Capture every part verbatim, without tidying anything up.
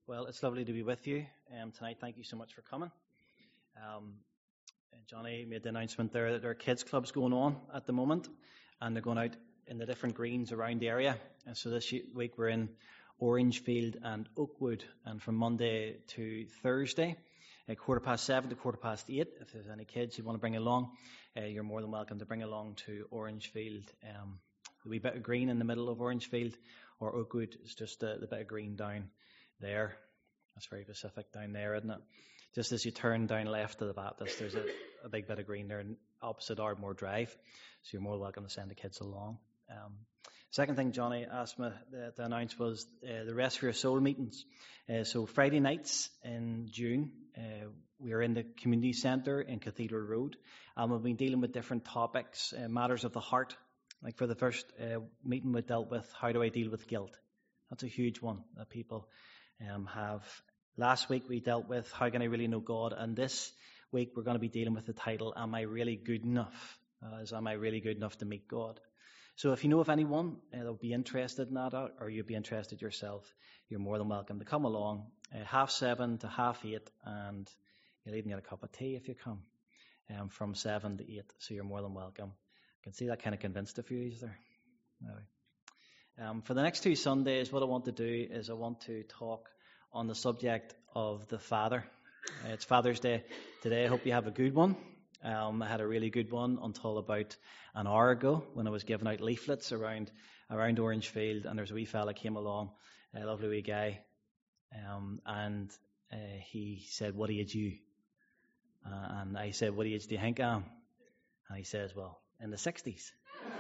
Well, it's lovely to be with you um, tonight. Thank you so much for coming. Um, Johnny made the announcement there that there are kids clubs going on at the moment, and they're going out in the different greens around the area. And so this week we're in Orangefield and Oakwood, and from Monday to Thursday, at quarter past seven to quarter past eight. If there's any kids you want to bring along, uh, you're more than welcome to bring along to Orangefield. Um, the wee bit of green in the middle of Orangefield, or Oakwood is just the, the bit of green down there. That's very Pacific down there, isn't it? Just as you turn down left to the Baptist, there's a, a big bit of green there opposite Ardmore Drive. So you're more welcome to send the kids along. Um, second thing Johnny asked me to, to announce was uh, the Rest for Your Soul meetings. Uh, so Friday nights in June, uh, we are in the community centre in Cathedral Road. And we've been dealing with different topics, uh, matters of the heart. Like for the first uh, meeting we dealt with, how do I deal with guilt? That's a huge one that people um, have. Last week we dealt with how can I really know God, and this week we're going to be dealing with the title, Am I Really Good Enough? Uh, is Am I Really Good Enough to meet God? So if you know of anyone uh, that would be interested in that, or you'd be interested yourself, you're more than welcome to come along, uh, half seven to half eight, and you'll even get a cup of tea if you come, um, from seven to eight, so you're more than welcome. I can see that kind of convinced a few of there. Anyway. Um, for the next two Sundays, what I want to do is I want to talk on the subject of the Father. Uh, it's Father's Day today. I hope you have a good one. Um, I had a really good one until about an hour ago when I was giving out leaflets around around Orangefield, and there's a wee fella came along, a lovely wee guy, um, and uh, he said, "What age you?" Uh, and I said, "What age do you think I am?" And he says, "Well, in the sixties."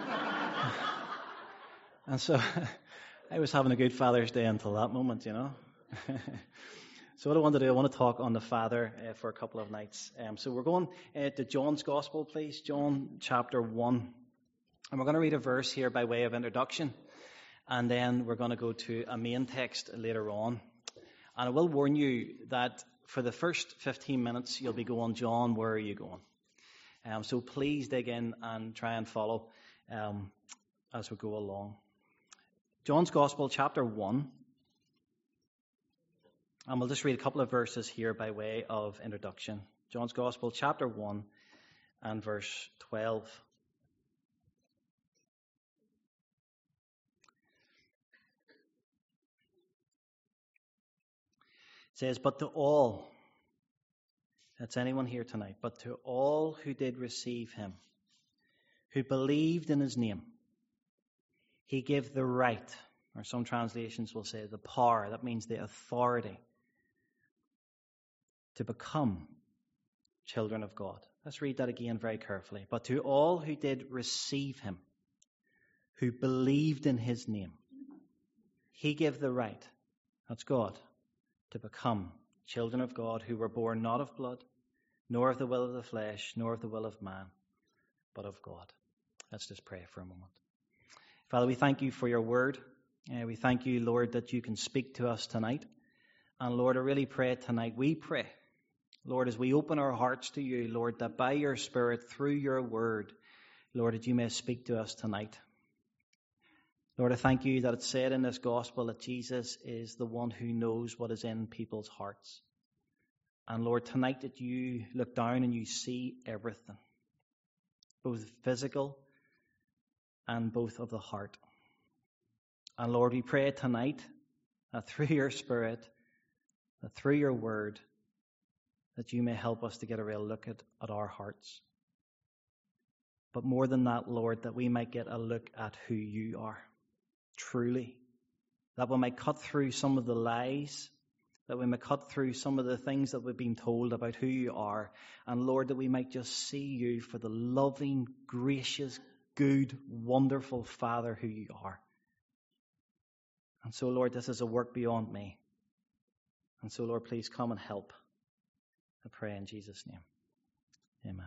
And so I was having a good Father's Day until that moment, you know. So what I want to do, I want to talk on the Father uh, for a couple of nights. Um, so we're going uh, to John's Gospel, please, John chapter one. And we're going to read a verse here by way of introduction. And then we're going to go to a main text later on. And I will warn you that for the first fifteen minutes, you'll be going, John, where are you going? Um, so please dig in and try and follow um, as we go along. John's Gospel, chapter one. And we'll just read a couple of verses here by way of introduction. John's Gospel, chapter one and verse twelve. It says, but to all, that's anyone here tonight, but to all who did receive him, who believed in his name, he gave the right, or some translations will say the power, that means the authority, to become children of God. Let's read that again very carefully. But to all who did receive him, who believed in his name, he gave the right, that's God, to become children of God, who were born not of blood, nor of the will of the flesh, nor of the will of man, but of God. Let's just pray for a moment. Father, we thank you for your word. Uh, we thank you, Lord, that you can speak to us tonight. And Lord, I really pray tonight, we pray, Lord, as we open our hearts to you, Lord, that by your Spirit, through your word, Lord, that you may speak to us tonight. Lord, I thank you that it's said in this gospel that Jesus is the one who knows what is in people's hearts. And Lord, tonight that you look down and you see everything, both physical and both of the heart. And Lord, we pray tonight that through your Spirit, that through your word, that you may help us to get a real look at, at our hearts. But more than that, Lord, that we might get a look at who you are, truly. That we might cut through some of the lies, that we might cut through some of the things that we've been told about who you are. And Lord, that we might just see you for the loving, gracious, good, wonderful Father who you are. And so, Lord, this is a work beyond me. And so, Lord, please come and help. I pray in Jesus' name. Amen.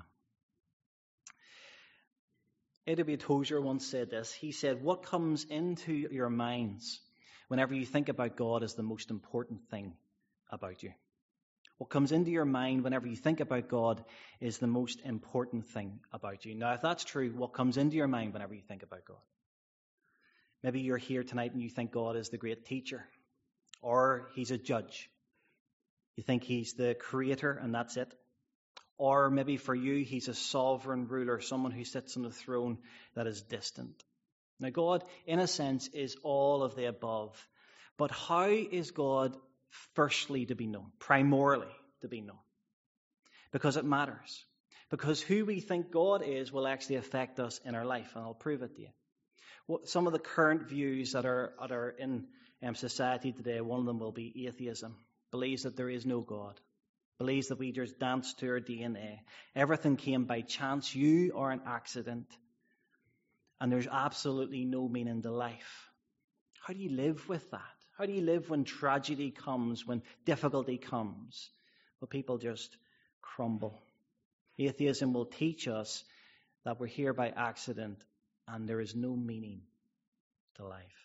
A W Tozer once said this. He said, what comes into your minds whenever you think about God is the most important thing about you. What comes into your mind whenever you think about God is the most important thing about you. Now, if that's true, what comes into your mind whenever you think about God? Maybe you're here tonight and you think God is the great teacher, Or he's a judge. You think he's the creator and that's it. Or maybe for you, he's a sovereign ruler, someone who sits on the throne that is distant. Now, God, in a sense, is all of the above. But how is God firstly to be known, primarily to be known? Because it matters. Because who we think God is will actually affect us in our life, and I'll prove it to you. What, some of the current views that are, that are in um, society today, one of them will be atheism. Believes that there is no God. Believes that we just danced to our D N A. Everything came by chance. You are an accident. And there's absolutely no meaning to life. How do you live with that? How do you live when tragedy comes, when difficulty comes? Well, people just crumble. Atheism will teach us that we're here by accident and there is no meaning to life.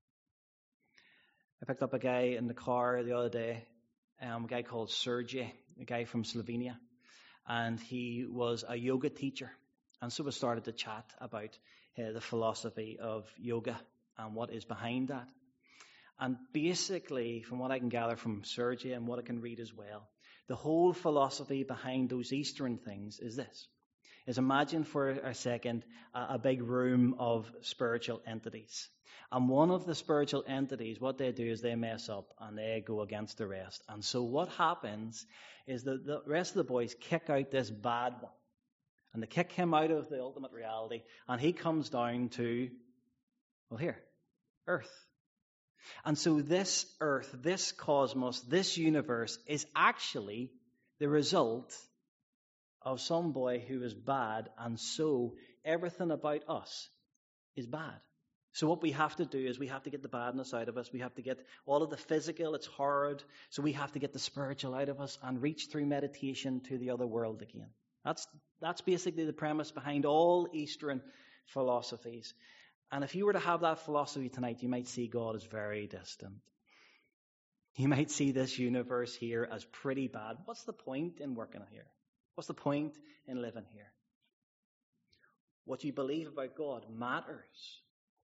I picked up a guy in the car the other day, um, a guy called Sergey, a guy from Slovenia, and he was a yoga teacher. And so we started to chat about uh, the philosophy of yoga and what is behind that. And basically, from what I can gather from Sergey and what I can read as well, the whole philosophy behind those Eastern things is this. Is imagine for a second a, a big room of spiritual entities. And one of the spiritual entities, what they do is they mess up and they go against the rest. And so what happens is that the rest of the boys kick out this bad one. And they kick him out of the ultimate reality. And he comes down to, well, here, earth. And so this earth, this cosmos, this universe is actually the result of some boy who is bad. And so everything about us is bad. So what we have to do is we have to get the badness out of us. We have to get all of the physical, it's horrid. So we have to get the spiritual out of us and reach through meditation to the other world again. That's that's basically the premise behind all Eastern philosophies. And if you were to have that philosophy tonight, you might see God as very distant. You might see this universe here as pretty bad. What's the point in working here? What's the point in living here? What you believe about God matters.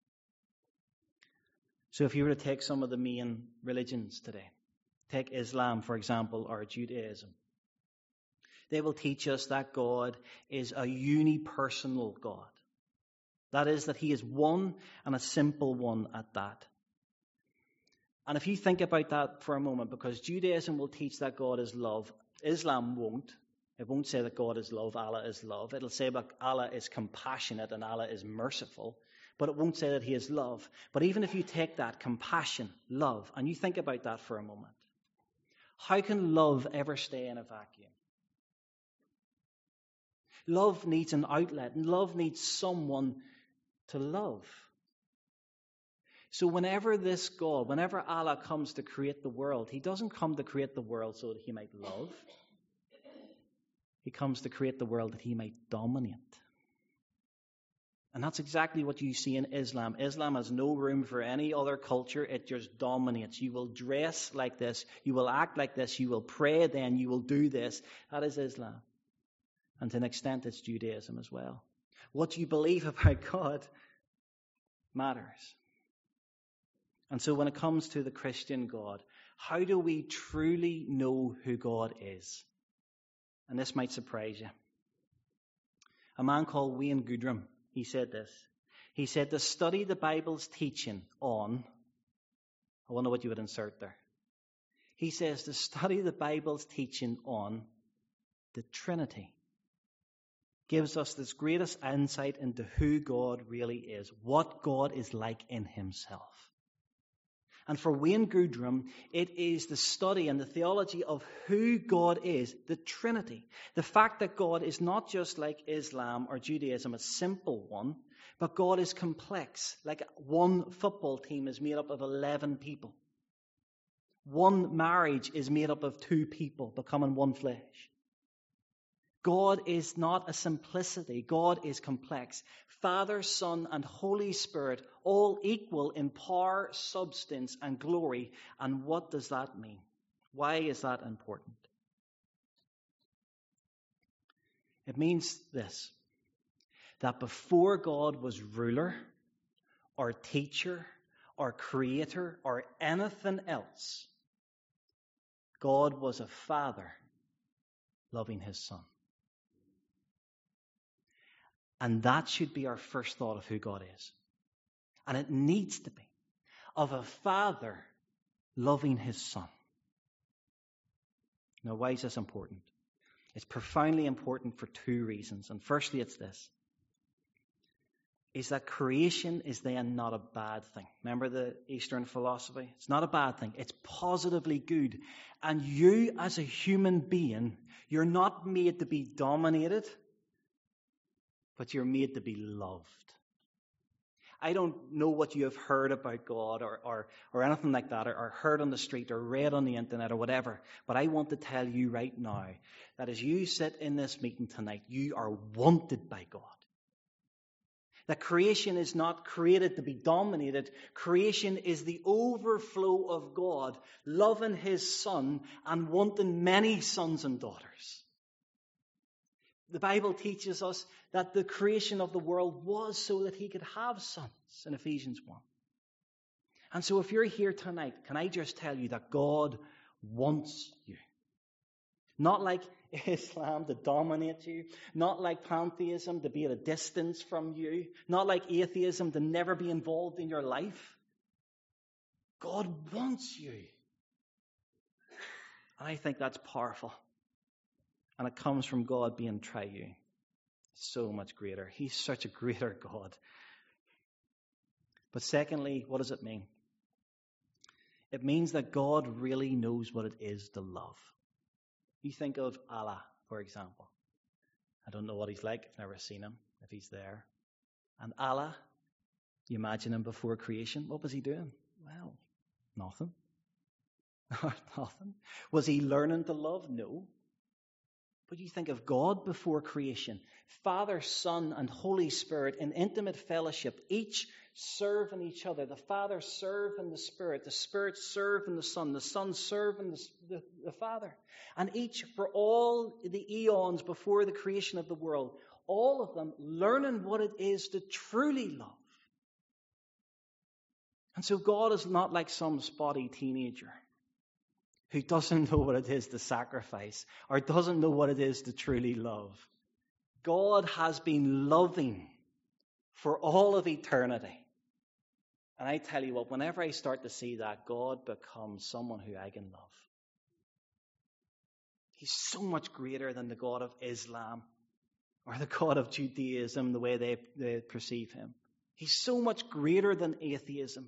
So if you were to take some of the main religions today, take Islam, for example, or Judaism, they will teach us that God is a unipersonal God. That is, that he is one and a simple one at that. And if you think about that for a moment, because Judaism will teach that God is love, Islam won't. It won't say that God is love, Allah is love. It'll say that Allah is compassionate and Allah is merciful. But it won't say that he is love. But even if you take that compassion, love, and you think about that for a moment, how can love ever stay in a vacuum? Love needs an outlet, and love needs someone to love. So whenever this God, whenever Allah comes to create the world, he doesn't come to create the world so that he might love. He comes to create the world that he might dominate. And that's exactly what you see in Islam. Islam has no room for any other culture. It just dominates. You will dress like this. You will act like this. You will pray then. You will do this. That is Islam. And to an extent, it's Judaism as well. What you believe about God matters. And so when it comes to the Christian God, how do we truly know who God is? And this might surprise you. A man called Wayne Goodrum, he said this. He said to study the Bible's teaching on, I wonder what you would insert there. He says to study the Bible's teaching on the Trinity gives us this greatest insight into who God really is, what God is like in himself. And for Wayne Goodrum, it is the study and the theology of who God is, the Trinity. The fact that God is not just like Islam or Judaism, a simple one, but God is complex, like one football team is made up of eleven people. One marriage is made up of two people becoming one flesh. God is not a simplicity. God is complex. Father, Son, and Holy Spirit, all equal in power, substance, and glory. And what does that mean? Why is that important? It means this, that before God was ruler, or teacher, or creator or anything else. God was a father loving his son. And that should be our first thought of who God is. And it needs to be of a father loving his son. Now, why is this important? It's profoundly important for two reasons. And firstly, it's this. Is that creation is then not a bad thing. Remember the Eastern philosophy? It's not a bad thing. It's positively good. And you as a human being, you're not made to be dominated, but you're made to be loved. I don't know what you have heard about God or, or, or anything like that, or, or heard on the street or read on the internet or whatever, but I want to tell you right now that as you sit in this meeting tonight, you are wanted by God. That creation is not created to be dominated. Creation is the overflow of God loving his son and wanting many sons and daughters. The Bible teaches us that the creation of the world was so that he could have sons in Ephesians one. And so if you're here tonight, can I just tell you that God wants you? Not like Islam to dominate you. Not like pantheism to be at a distance from you. Not like atheism to never be involved in your life. God wants you. And I think that's powerful. And it comes from God being triune. So much greater. He's such a greater God. But secondly, what does it mean? It means that God really knows what it is to love. You think of Allah, for example. I don't know what he's like. I've never seen him, if he's there. And Allah, you imagine him before creation. What was he doing? Well, nothing. Nothing. Was he learning to love? No. But you think of God before creation. Father, Son, and Holy Spirit in intimate fellowship, each serving each other. The Father serving the Spirit. The Spirit serving the Son. The Son serving the, the, the Father. And each, for all the eons before the creation of the world, all of them learning what it is to truly love. And so God is not like some spotty teenager who doesn't know what it is to sacrifice or doesn't know what it is to truly love. God has been loving for all of eternity. And I tell you what, whenever I start to see that, God becomes someone who I can love. He's so much greater than the God of Islam or the God of Judaism, the way they, they perceive him. He's so much greater than atheism.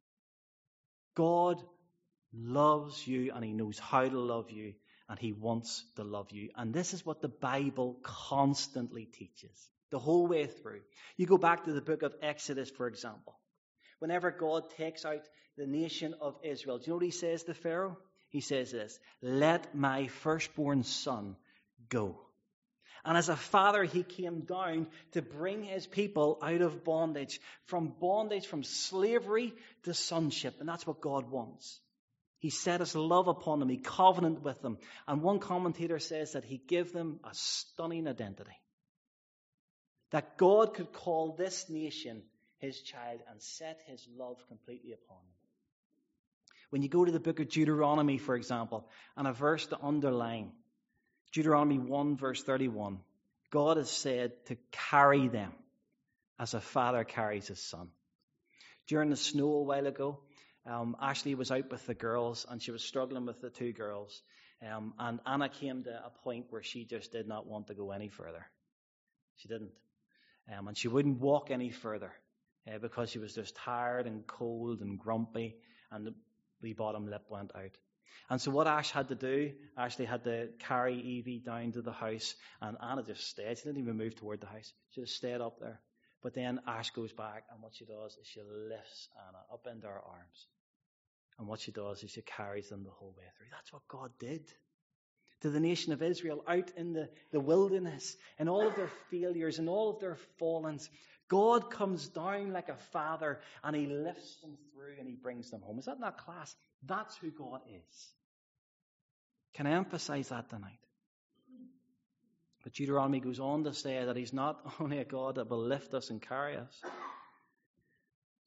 God loves you and he knows how to love you and he wants to love you. And this is what the Bible constantly teaches the whole way through. You go back to the book of Exodus, for example. Whenever God takes out the nation of Israel, do you know what he says to Pharaoh? He says this, "Let my firstborn son go." And as a father, he came down to bring his people out of bondage, from bondage, from slavery to sonship. And that's what God wants. He set his love upon them. He covenanted with them. And one commentator says that he gave them a stunning identity. That God could call this nation his child and set his love completely upon them. When you go to the book of Deuteronomy, for example, and a verse to underline, Deuteronomy one, verse thirty-one, God has said to carry them as a father carries his son. During the snow a while ago, um, Ashley was out with the girls and she was struggling with the two girls. Um, and Anna came to a point where she just did not want to go any further. She didn't. Um, and she wouldn't walk any further uh, because she was just tired and cold and grumpy, and the wee bottom lip went out. And so what Ash had to do, Ashley had to carry Evie down to the house, and Anna just stayed. She didn't even move toward the house. She just stayed up there. But then Ash goes back, and what she does is she lifts Anna up into her arms. And what she does is she carries them the whole way through. That's what God did to the nation of Israel out in the, the wilderness, and all of their failures and all of their fallings. God comes down like a father and he lifts them through and he brings them home. Is that not class? That's who God is. Can I emphasize that tonight? But Deuteronomy goes on to say that he's not only a God that will lift us and carry us.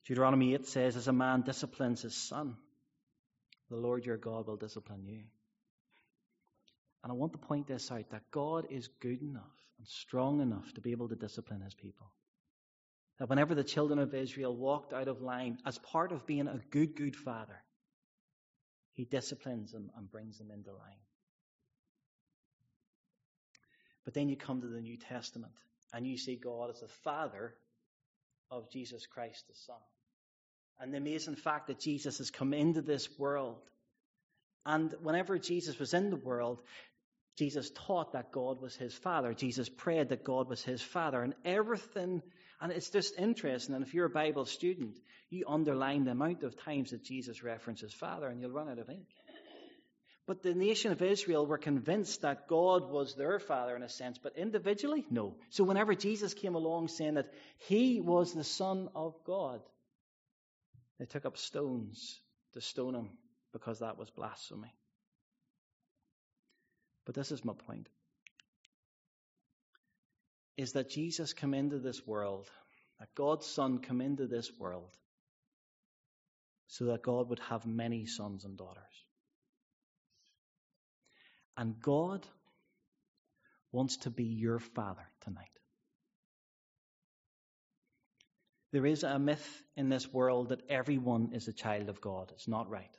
Deuteronomy eight says, as a man disciplines his son, the Lord your God will discipline you. And I want to point this out, that God is good enough and strong enough to be able to discipline his people. That whenever the children of Israel walked out of line, as part of being a good, good father, he disciplines them and brings them into line. But then you come to the New Testament and you see God as the Father of Jesus Christ the Son. And the amazing fact that Jesus has come into this world. And whenever Jesus was in the world, Jesus taught that God was his Father. Jesus prayed that God was his Father. And everything, and it's just interesting, and if you're a Bible student, you underline the amount of times that Jesus references Father and you'll run out of ink. But the nation of Israel were convinced that God was their Father in a sense, but individually, no. So whenever Jesus came along saying that he was the Son of God, they took up stones to stone him because that was blasphemy. But this is my point, is that Jesus came into this world, that God's Son came into this world so that God would have many sons and daughters. And God wants to be your Father tonight. There is a myth in this world that everyone is a child of God. It's not right.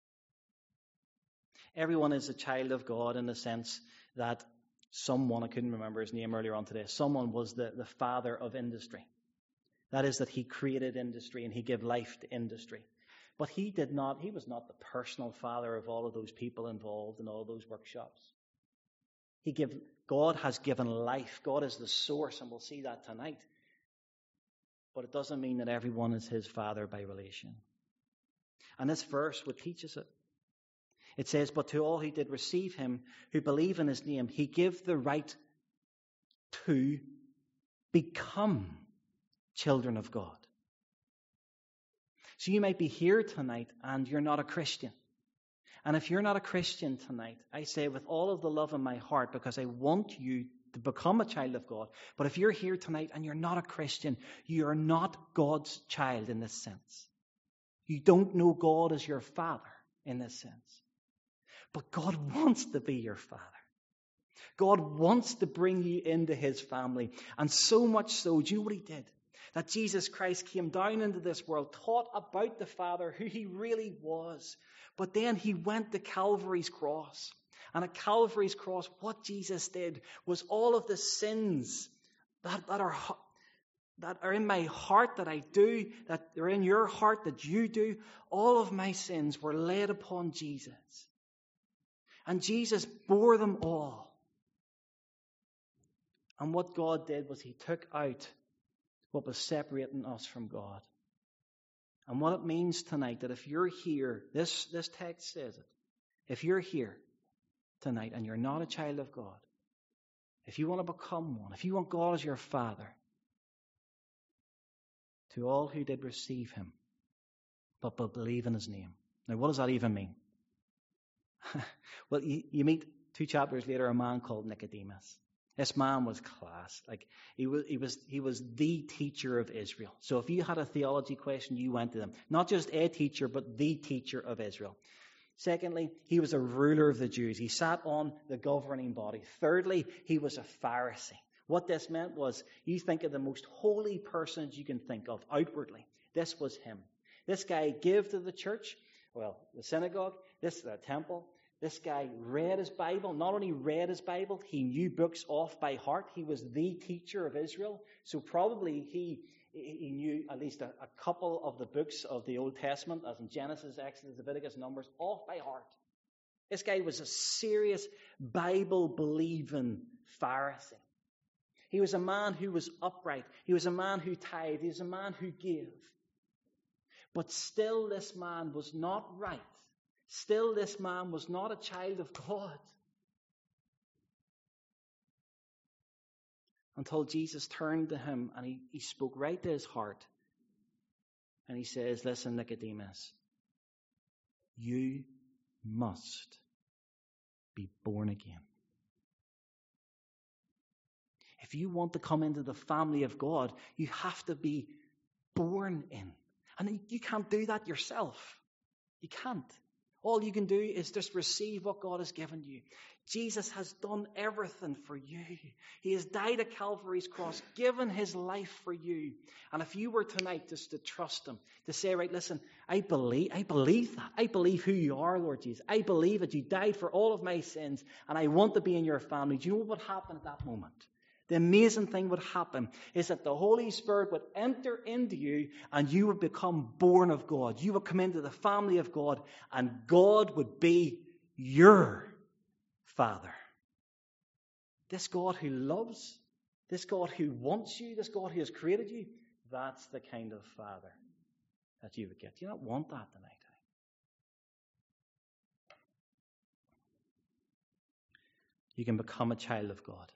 Everyone is a child of God in the sense that someone, I couldn't remember his name earlier on today, someone was the, the father of industry. That is that he created industry and he gave life to industry. But he did not, he was not the personal father of all of those people involved in all those workshops. He give, God has given life. God is the source, and we'll see that tonight. But it doesn't mean that everyone is his father by relation. And this verse would teach us it. It says, but to all who did receive him, who believe in his name, he gave the right to become children of God. So you might be here tonight and you're not a Christian. And if you're not a Christian tonight, I say with all of the love in my heart, because I want you to become a child of God. But if you're here tonight and you're not a Christian, you're not God's child in this sense. You don't know God as your Father in this sense. But God wants to be your Father. God wants to bring you into his family. And so much so, do you know what he did? That Jesus Christ came down into this world, taught about the Father, who he really was. But then he went to Calvary's cross. And at Calvary's cross, what Jesus did was all of the sins that, that, are, that are in my heart that I do, that are in your heart that you do, all of my sins were laid upon Jesus. And Jesus bore them all. And what God did was he took out what was separating us from God. And what it means tonight, that if you're here, this, this text says it, if you're here tonight and you're not a child of God, if you want to become one, if you want God as your Father, to all who did receive him, but believe in his name. Now, what does that even mean? Well, you, you meet two chapters later a man called Nicodemus. This man was class. Like he was, he was, he was the teacher of Israel. So if you had a theology question, you went to them. Not just a teacher, but the teacher of Israel. Secondly, he was a ruler of the Jews. He sat on the governing body. Thirdly, he was a Pharisee. What this meant was, you think of the most holy persons you can think of outwardly. This was him. This guy gave to the church, well, the synagogue, this the temple. This guy read his Bible. Not only read his Bible, he knew books off by heart. He was the teacher of Israel. So probably he, he knew at least a, a couple of the books of the Old Testament, as in Genesis, Exodus, Leviticus, Numbers, off by heart. This guy was a serious Bible-believing Pharisee. He was a man who was upright. He was a man who tithed. He was a man who gave. But still this man was not right. Still, this man was not a child of God. Until Jesus turned to him and he, he spoke right to his heart. And he says, listen, Nicodemus, you must be born again. If you want to come into the family of God, you have to be born in. And you can't do that yourself. You can't. All you can do is just receive what God has given you. Jesus has done everything for you. He has died at Calvary's cross, given his life for you. And if you were tonight just to trust him, to say, right, listen, I believe, I believe that. I believe who you are, Lord Jesus. I believe that you died for all of my sins, and I want to be in your family. Do you know what would happen at that moment? The amazing thing would happen is that the Holy Spirit would enter into you and you would become born of God. You would come into the family of God and God would be your Father. This God who loves, this God who wants you, this God who has created you, that's the kind of Father that you would get. Do you not want that tonight? You can become a child of God.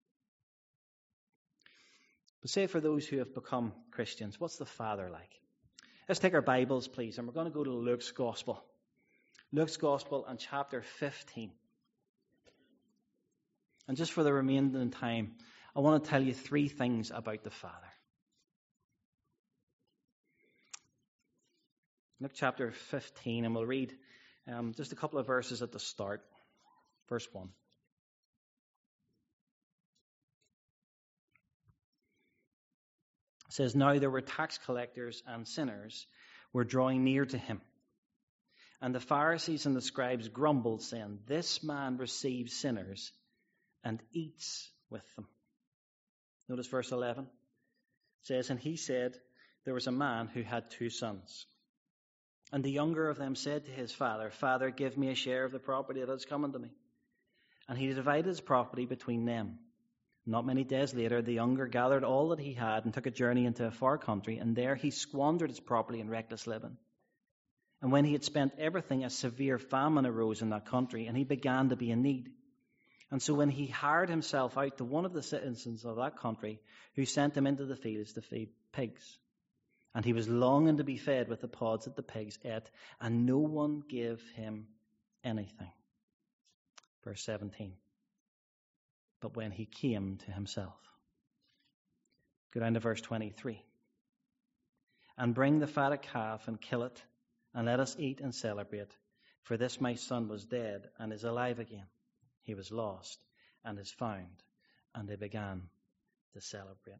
But say for those who have become Christians, what's the Father like? Let's take our Bibles, please, and we're going to go to Luke's Gospel. Luke's Gospel and chapter fifteen. And just for the remaining time, I want to tell you three things about the Father. Luke chapter fifteen, and we'll read um, just a couple of verses at the start. Verse one. It says, now there were tax collectors and sinners were drawing near to him. And the Pharisees and the scribes grumbled, saying, this man receives sinners and eats with them. Notice verse eleven. It says, and he said, there was a man who had two sons. And the younger of them said to his father, Father, give me a share of the property that is coming to me. And he divided his property between them. Not many days later, the younger gathered all that he had and took a journey into a far country, and there he squandered his property in reckless living. And when he had spent everything, a severe famine arose in that country, and he began to be in need. And so when he hired himself out to one of the citizens of that country, who sent him into the fields to feed pigs. And he was longing to be fed with the pods that the pigs ate, and no one gave him anything. Verse seventeen. But when he came to himself. Go down to verse twenty-three. And bring the fatted calf and kill it, and let us eat and celebrate. For this my son was dead and is alive again. He was lost and is found. And they began to celebrate.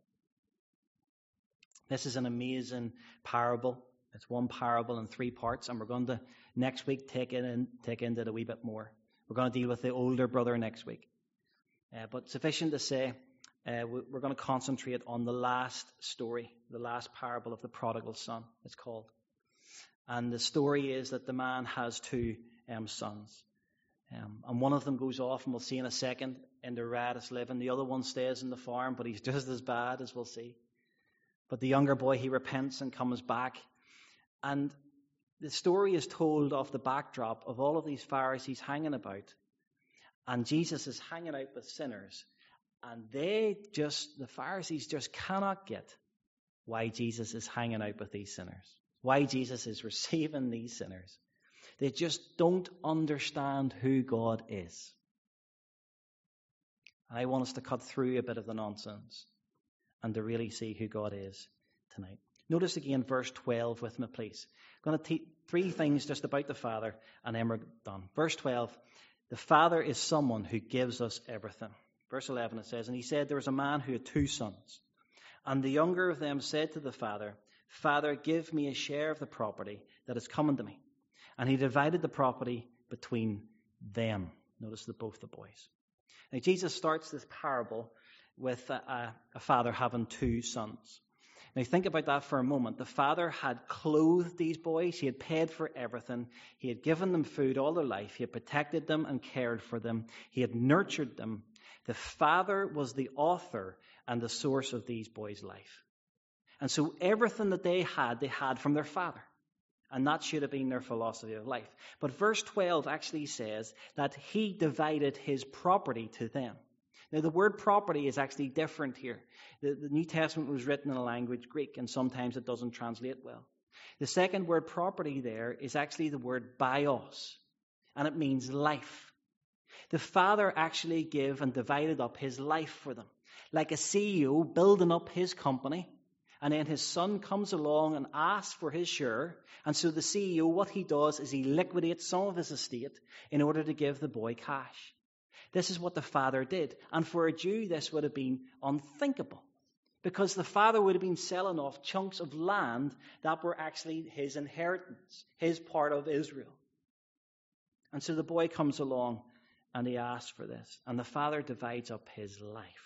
This is an amazing parable. It's one parable in three parts, and we're going to next week take it in, take into it a wee bit more. We're going to deal with the older brother next week. Uh, but sufficient to say, uh, we're going to concentrate on the last story, the last parable of the prodigal son, it's called. And the story is that the man has two um, sons. Um, and one of them goes off, and we'll see in a second, into riotous living. The other one stays in the farm, but he's just as bad, as we'll see. But the younger boy, he repents and comes back. And the story is told off the backdrop of all of these Pharisees hanging about. And Jesus is hanging out with sinners. And they just, the Pharisees just cannot get why Jesus is hanging out with these sinners. Why Jesus is receiving these sinners. They just don't understand who God is. And I want us to cut through a bit of the nonsense and to really see who God is tonight. Notice again verse twelve with me, please. I'm going to teach three things just about the Father, and then we're done. Verse twelve. The Father is someone who gives us everything. Verse eleven it says, and he said there was a man who had two sons. And the younger of them said to the father, Father, give me a share of the property that is coming to me. And he divided the property between them. Notice the both the boys. Now Jesus starts this parable with a, a, a father having two sons. Now think about that for a moment. The father had clothed these boys. He had paid for everything. He had given them food all their life. He had protected them and cared for them. He had nurtured them. The father was the author and the source of these boys' life. And so everything that they had, they had from their father. And that should have been their philosophy of life. But verse twelve actually says that he divided his property to them. Now, the word property is actually different here. The, the New Testament was written in a language Greek, and sometimes it doesn't translate well. The second word property there is actually the word bios, and it means life. The Father actually gave and divided up his life for them. Like a C E O building up his company, And then his son comes along and asks for his share. And so the C E O, what he does is he liquidates some of his estate in order to give the boy cash. This is what the father did. And for a Jew, this would have been unthinkable, because the father would have been selling off chunks of land that were actually his inheritance, his part of Israel. And so the boy comes along and he asks for this. And the father divides up his life.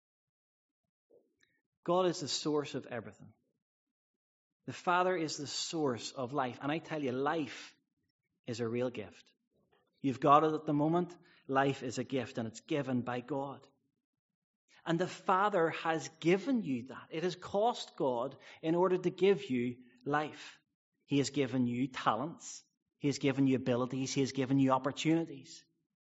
God is the source of everything. The Father is the source of life. And I tell you, life is a real gift. You've got it at the moment. Life is a gift, and it's given by God. And the Father has given you that. It has cost God in order to give you life. He has given you talents. He has given you abilities. He has given you opportunities.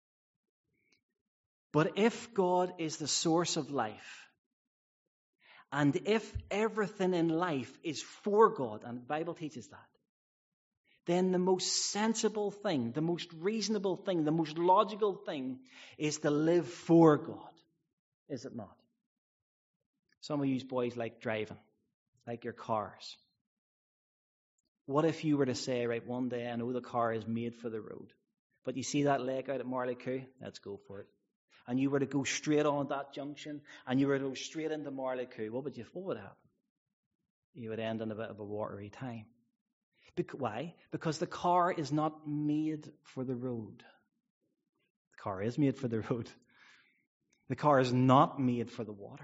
But if God is the source of life, and if everything in life is for God, and the Bible teaches that, then the most sensible thing, the most reasonable thing, the most logical thing is to live for God. Is it not? Some of you boys like driving, like your cars. What if you were to say, right, one day I know the car is made for the road, but you see that lake out at Marleycoo? Let's go for it. And you were to go straight on that junction, and you were to go straight into Marleycoo, what would you, what would happen? You would end in a bit of a watery time. Bec- why? Because the car is not made for the road. The car is made for the road. The car is not made for the water.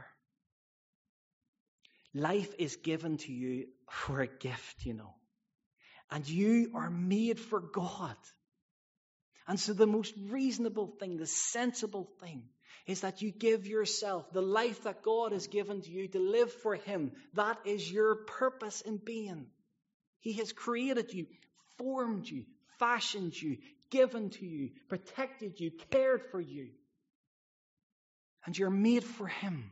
Life is given to you for a gift, you know. And you are made for God. And so the most reasonable thing, the sensible thing, is that you give yourself the life that God has given to you to live for Him. That is your purpose in being. He has created you, formed you, fashioned you, given to you, protected you, cared for you. And you're made for Him.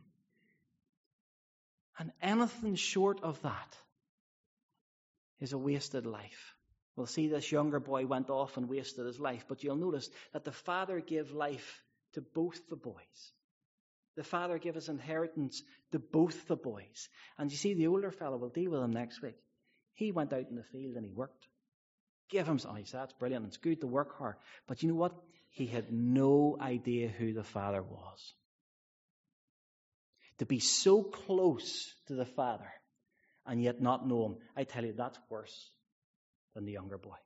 And anything short of that is a wasted life. We'll see this younger boy went off and wasted his life, but you'll notice that the father gave life to both the boys. The father gave his inheritance to both the boys. And you see, the older fellow, we'll deal with him next week. He went out in the field and he worked. Give him some. He said, that's brilliant. It's good to work hard. But you know what? He had no idea who the father was. To be so close to the father and yet not know him, I tell you, that's worse than the younger boy.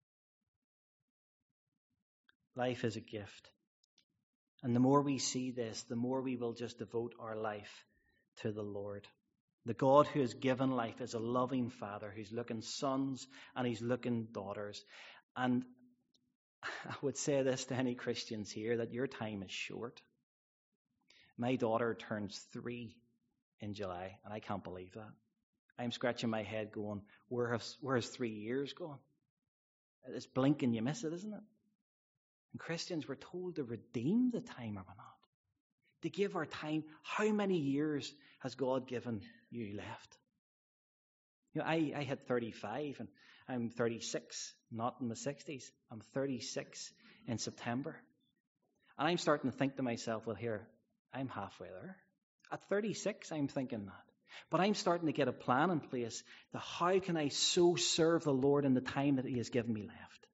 Life is a gift. And the more we see this, the more we will just devote our life to the Lord. The God who has given life is a loving Father who's looking sons and He's looking daughters. And I would say this to any Christians here, that your time is short. My daughter turns three in July, and I can't believe that. I'm scratching my head going, where has, where has three years gone? It's blinking, you miss it, isn't it? And Christians, we're told to redeem the time, are we not? To give our time. How many years has God given you left? You know, I, I had thirty-five, and I'm thirty-six, not in my sixties. I'm thirty-six in September. And I'm starting to think to myself, well, here, I'm halfway there. At thirty-six, I'm thinking that. But I'm starting to get a plan in place to how can I so serve the Lord in the time that He has given me left.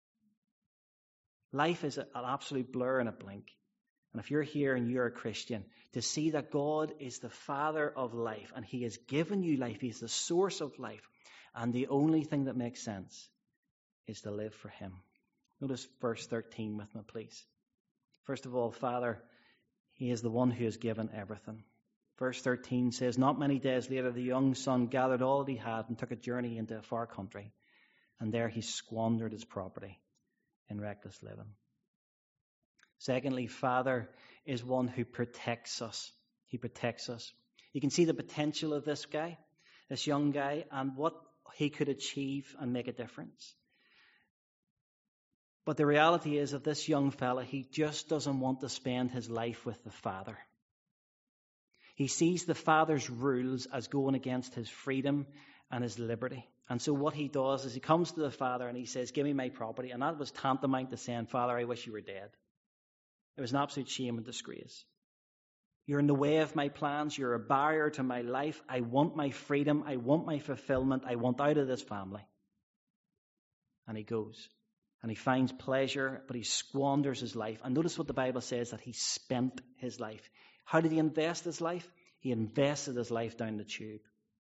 Life is an absolute blur and a blink. And if you're here and you're a Christian, to see that God is the Father of life and He has given you life, He's the source of life, and the only thing that makes sense is to live for Him. Notice verse thirteen with me, please. First of all, Father, He is the one who has given everything. Verse thirteen says, not many days later, the young son gathered all that he had and took a journey into a far country. And there he squandered his property in reckless living. Secondly, Father is one who protects us. He protects us. You can see the potential of this guy, this young guy, and what he could achieve and make a difference. But the reality is that this young fella, he just doesn't want to spend his life with the Father. He sees the Father's rules as going against his freedom and his liberty. And so what he does is he comes to the Father and he says, give me my property. And that was tantamount to saying, Father, I wish you were dead. It was an absolute shame and disgrace. You're in the way of my plans. You're a barrier to my life. I want my freedom. I want my fulfillment. I want out of this family. And he goes. And he finds pleasure, but he squanders his life. And notice what the Bible says, that he spent his life. How did he invest his life? He invested his life down the tube.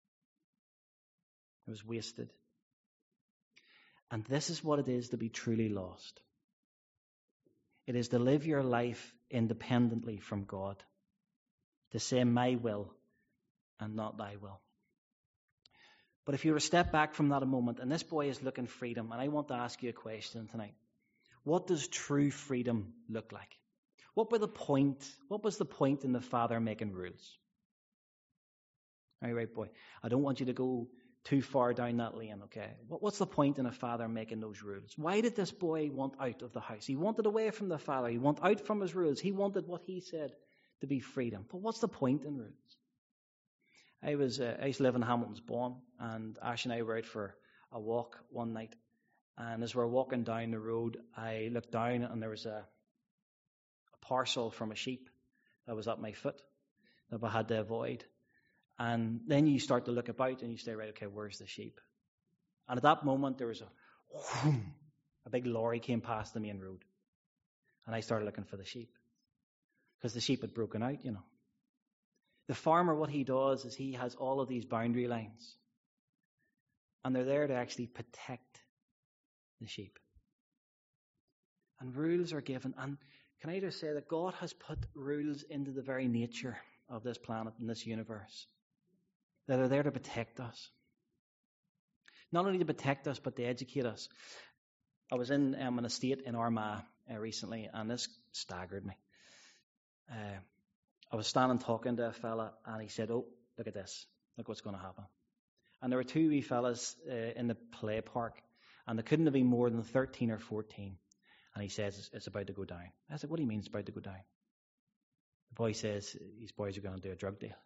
It was wasted. And this is what it is to be truly lost. It is to live your life independently from God. To say, my will and not thy will. But if you were to step back from that a moment, and this boy is looking freedom, and I want to ask you a question tonight. What does true freedom look like? What were the point? What was the point in the father making rules? All right, boy. I don't want you to go too far down that lane, okay? What, what's the point in a father making those rules? Why did this boy want out of the house? He wanted away from the father. He wanted out from his rules. He wanted what he said to be freedom. But what's the point in rules? I was uh, I used to live in Hamilton's Bawn, and Ash and I were out for a walk one night. And as we're walking down the road, I looked down and there was a, a parcel from a sheep that was at my foot that I had to avoid. And then you start to look about and you say, right, okay, where's the sheep? And at that moment, there was a, whoom, a big lorry came past the main road. And I started looking for the sheep. Because the sheep had broken out, you know. The farmer, what he does is he has all of these boundary lines. And they're there to actually protect the sheep. And rules are given. And can I just say that God has put rules into the very nature of this planet and this universe that are there to protect us. Not only to protect us, but to educate us. I was in um, an estate in Armagh uh, recently, and this staggered me. Uh, I was standing talking to a fella, and he said, oh, look at this. Look what's going to happen. And there were two wee fellas uh, in the play park, and they couldn't have been more than thirteen or fourteen. And he says, it's, it's about to go down. I said, what do you mean it's about to go down? The boy says, these boys are going to do a drug deal.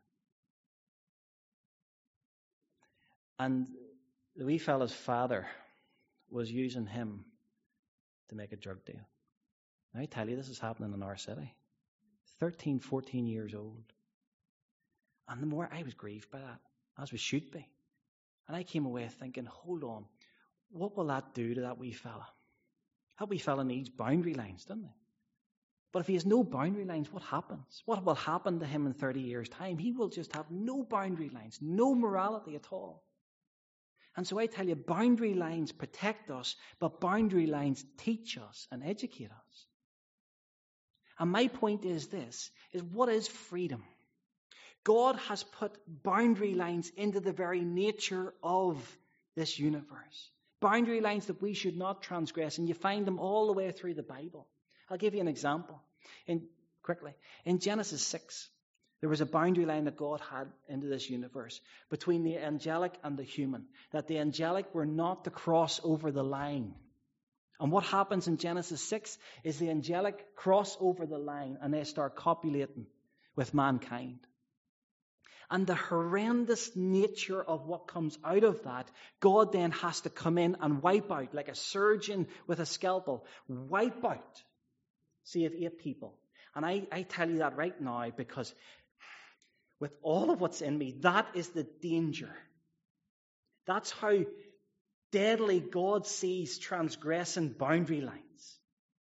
And the wee fella's father was using him to make a drug deal. Now, I tell you, this is happening in our city. thirteen, fourteen years old. And the more I was grieved by that, as we should be. And I came away thinking, hold on, what will that do to that wee fella? That wee fella needs boundary lines, doesn't he? But if he has no boundary lines, what happens? What will happen to him in thirty years' time? He will just have no boundary lines, no morality at all. And so I tell you, boundary lines protect us, but boundary lines teach us and educate us. And my point is this, is what is freedom? God has put boundary lines into the very nature of this universe. Boundary lines that we should not transgress, and you find them all the way through the Bible. I'll give you an example. In, quickly, in Genesis six, there was a boundary line that God had into this universe between the angelic and the human, that the angelic were not to cross over the line. And what happens in Genesis six is the angelic cross over the line and they start copulating with mankind. And the horrendous nature of what comes out of that, God then has to come in and wipe out, like a surgeon with a scalpel, wipe out, save eight people. And I, I tell you that right now because with all of what's in me, that is the danger. That's how deadly God sees transgressing boundary lines.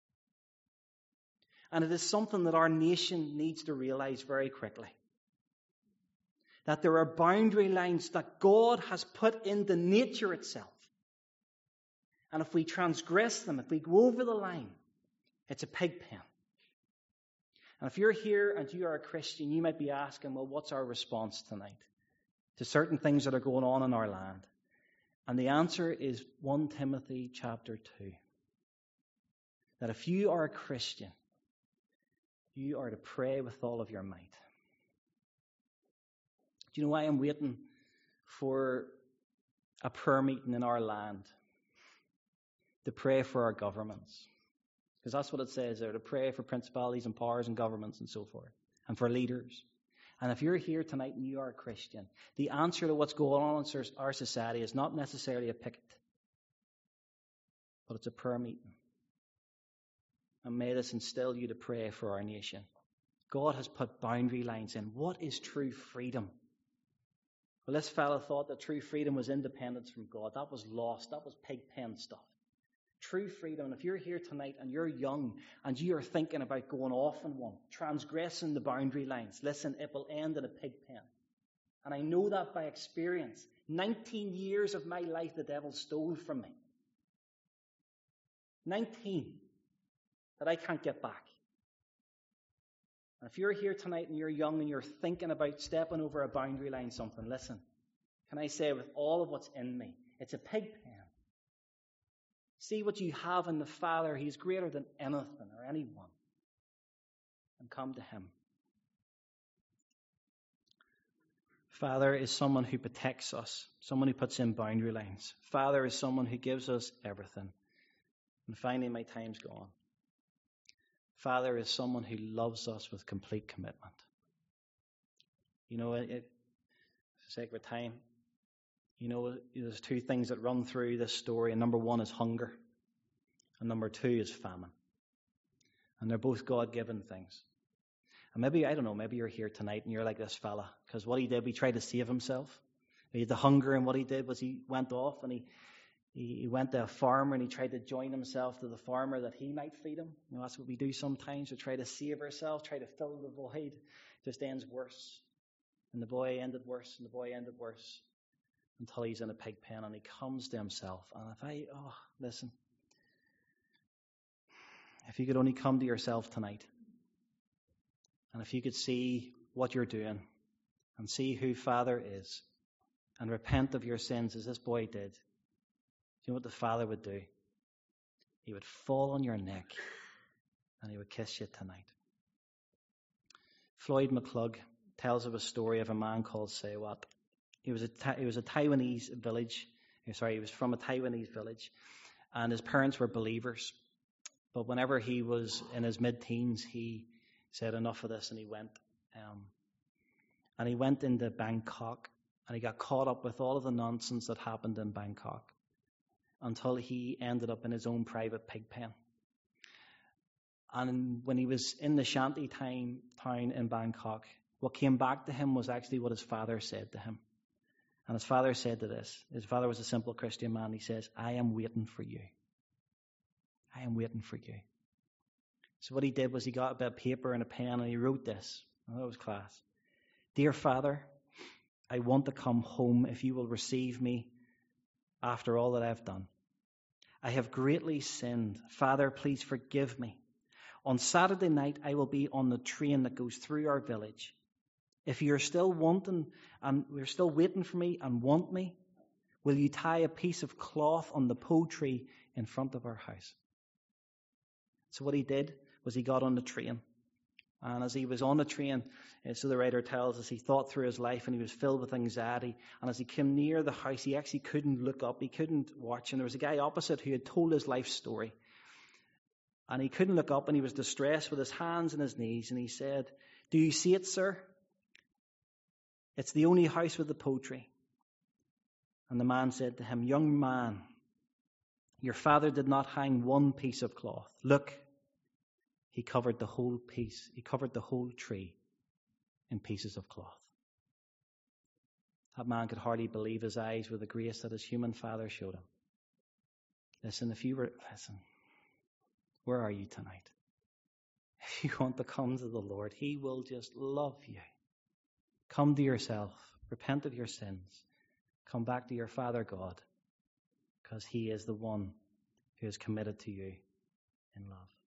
And it is something that our nation needs to realize very quickly. That there are boundary lines that God has put in the nature itself. And if we transgress them, if we go over the line, it's a pig pen. And if you're here and you are a Christian, you might be asking, well, what's our response tonight to certain things that are going on in our land? And the answer is First Timothy chapter two. That if you are a Christian, you are to pray with all of your might. Do you know why I'm waiting for a prayer meeting in our land? To pray for our governments. Because that's what it says there, to pray for principalities and powers and governments and so forth, and for leaders. And if you're here tonight and you are a Christian, the answer to what's going on in our society is not necessarily a picket, but it's a prayer meeting. And may this instill you to pray for our nation. God has put boundary lines in. What is true freedom? Well, this fella thought that true freedom was independence from God. That was lost. That was pig pen stuff. True freedom, and if you're here tonight and you're young and you are thinking about going off on one, transgressing the boundary lines, listen, it will end in a pig pen. And I know that by experience. nineteen years of my life the devil stole from me. nineteen that I can't get back. And if you're here tonight and you're young and you're thinking about stepping over a boundary line, something, listen, can I say with all of what's in me, it's a pig pen. See what you have in the Father. He's greater than anything or anyone. And come to him. Father is someone who protects us, someone who puts in boundary lines. Father is someone who gives us everything. And finally, my time's gone. Father is someone who loves us with complete commitment. You know, it, it, for the sake of time, you know, there's two things that run through this story. And number one is hunger. And number two is famine. And they're both God-given things. And maybe, I don't know, maybe you're here tonight and you're like this fella. Because what he did, he tried to save himself. He had the hunger, and what he did was he went off and he He went to a farmer and he tried to join himself to the farmer that he might feed him. You know, that's what we do sometimes. We try to save ourselves, try to fill the void. It just ends worse. And the boy ended worse, and the boy ended worse until he's in a pig pen and he comes to himself. And if I, oh, listen. If you could only come to yourself tonight, and if you could see what you're doing and see who Father is and repent of your sins as this boy did, you know what the Father would do? He would fall on your neck and he would kiss you tonight. Floyd McClug tells of a story of a man called Sewat. He was a he was a Taiwanese village. Sorry, he was from a Taiwanese village, and his parents were believers. But whenever he was in his mid-teens, he said enough of this, and he went. Um, and he went into Bangkok, and he got caught up with all of the nonsense that happened in Bangkok, until he ended up in his own private pig pen. And when he was in the shanty time, town in Bangkok, what came back to him was actually what his father said to him. And his father said to this, his father was a simple Christian man. He says, I am waiting for you. I am waiting for you. So what he did was he got a bit of paper and a pen and he wrote this. Oh, that was class. Dear Father, I want to come home if you will receive me after all that I've done. I have greatly sinned. Father, please forgive me. On Saturday night, I will be on the train that goes through our village. If you're still wanting and you're still waiting for me and want me, will you tie a piece of cloth on the po tree in front of our house? So what he did was he got on the train. And as he was on the train, so the writer tells us, he thought through his life and he was filled with anxiety. And as he came near the house, he actually couldn't look up. He couldn't watch. And there was a guy opposite who had told his life story. And he couldn't look up and he was distressed with his hands and his knees. And he said, do you see it, sir? It's the only house with the poultry. And the man said to him, young man, your father did not hang one piece of cloth. Look, he covered the whole piece. He covered the whole tree in pieces of cloth. That man could hardly believe his eyes with the grace that his human father showed him. Listen, if you were, listen, where are you tonight? If you want to come to the Lord, he will just love you. Come to yourself. Repent of your sins. Come back to your Father God, because he is the one who is committed to you in love.